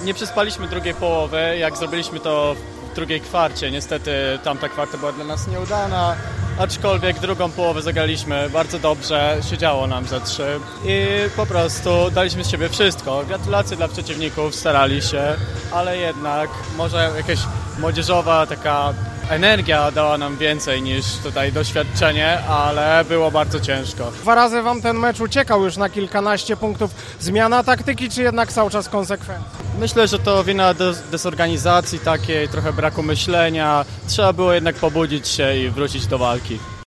Nie przespaliśmy drugiej połowy, jak zrobiliśmy to w drugiej kwarcie. Niestety tamta kwarta była dla nas nieudana, aczkolwiek drugą połowę zagraliśmy bardzo dobrze, siedziało nam za 3 i po prostu daliśmy z siebie wszystko. Gratulacje dla przeciwników, starali się, ale jednak może jakaś młodzieżowa taka energia dała nam więcej niż tutaj doświadczenie, ale było bardzo ciężko. 2 razy wam ten mecz uciekał już na kilkanaście punktów. Zmiana taktyki, czy jednak cały czas konsekwentnie? Myślę, że to wina desorganizacji takiej, trochę braku myślenia. Trzeba było jednak pobudzić się i wrócić do walki.